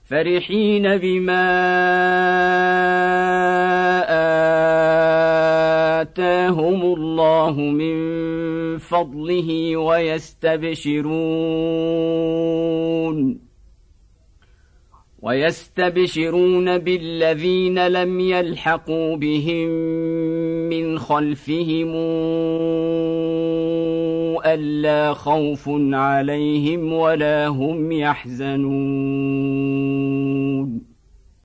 فرحين بما آتاهم الله من فضله ويستبشرون بالذين لم يلحقوا بهم من خلفهم ألا خوف عليهم ولا هم يحزنون